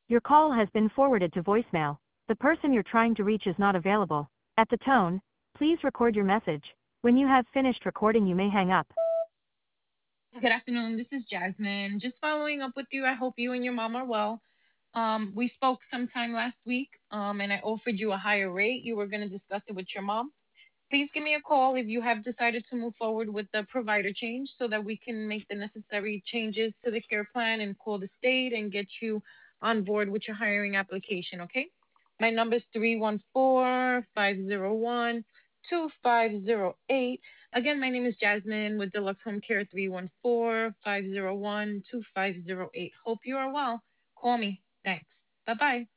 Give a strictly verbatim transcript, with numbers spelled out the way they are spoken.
Your call has been forwarded to voicemail. The person you're trying to reach is not available. At the tone, please record your message. When you have finished recording, you may hang up. Good afternoon. This is Jasmine. Just following up with you. I hope you and your mom are well. Um, we spoke sometime last week, um, and I offered you a higher rate. You were going to discuss it with your mom. Please give me a call if you have decided to move forward with the provider change so that we can make the necessary changes to the care plan and call the state and get you on board with your hiring application, okay? My number is three one four, five zero one, two five zero eight. Again, my name is Jasmine with Deluxe Home Care three one four, five zero one, two five zero eight. Hope you are well. Call me. Thanks. Bye bye.